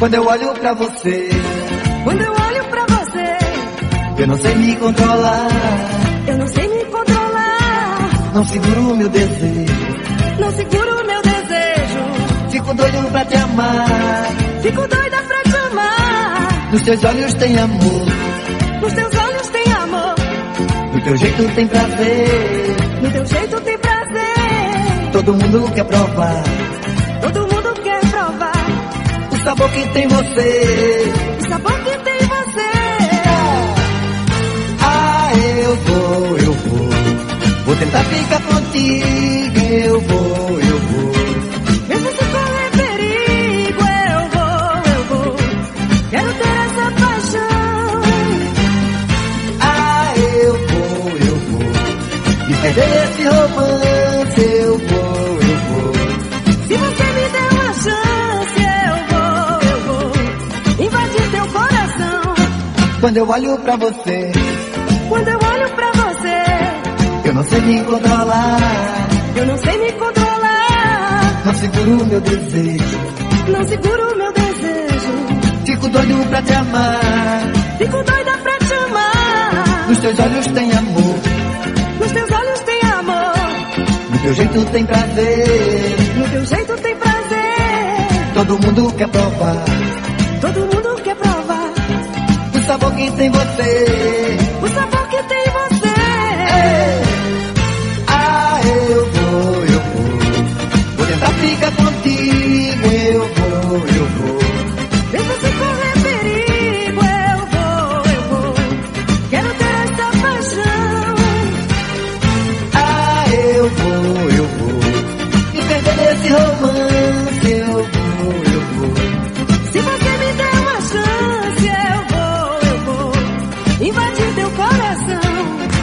Quando eu olho pra você, quando eu olho pra você, eu não sei me controlar. eu não sei me controlar. Não seguro o meu desejo, Não seguro o meu desejo. fico doido pra te amar. Fico doida pra te amar. Nos teus olhos tem amor, Nos teus olhos tem amor. no teu jeito tem prazer. No teu jeito tem prazer. Todo mundo quer provar Todo mundo quer provar o sabor que tem você. o sabor que tem você. Ah, eu vou. Vou tentar ficar contigo. Eu vou. Mesmo se correr perigo, eu vou. Quero ter essa paixão. Ah, eu vou. E perder esse romance. Eu vou. Se você me der uma chance, eu vou invadir teu coração. Quando eu olho pra você, Quando eu olho pra você, eu não sei me controlar. eu não sei me controlar. Não seguro o meu desejo, Não seguro o meu desejo. fico doido pra te amar. Fico doida pra te amar. Nos teus olhos tem amor, Nos teus olhos tem amor. no teu jeito tem prazer. No teu jeito tem prazer. Todo mundo quer provar Todo mundo quer provar o sabor que tem você. o sabor que tem você. Ah, eu vou. Vou tentar ficar contigo. Eu vou. Mesmo se correr perigo, eu vou. Quero ter essa paixão. Ah, eu vou. E perder esse romance. Eu vou. Se você me der uma chance, eu vou invadir teu coração.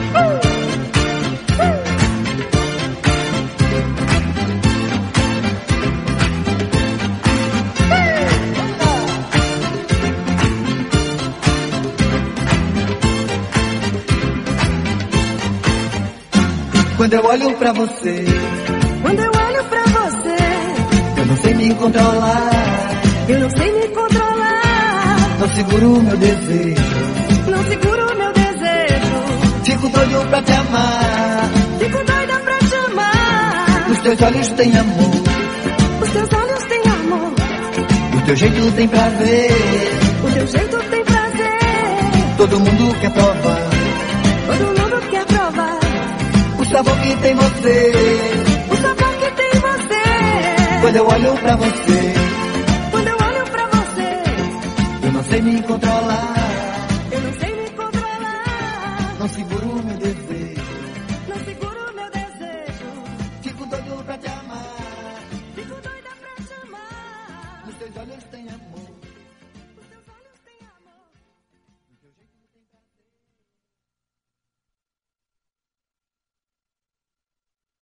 Quando eu olho pra você, Quando eu olho pra você, eu não sei me controlar. eu não sei me controlar. Não seguro o meu desejo, Não seguro o meu desejo. fico doido pra te amar. Fico doida pra te amar. Nos teus olhos tem amor, Os teus olhos têm amor. no teu jeito tem prazer. O teu jeito tem prazer. Todo mundo quer provar Todo mundo quer provar o sabor que tem você. o sabor que tem você. Quando eu olho pra você, Quando eu olho pra você, eu não sei me controlar. eu não sei me controlar. Não seguro o meu desejo, Não seguro o meu desejo. fico doido pra te amar. Fico doida pra te amar. Nos teus olhos tem amor.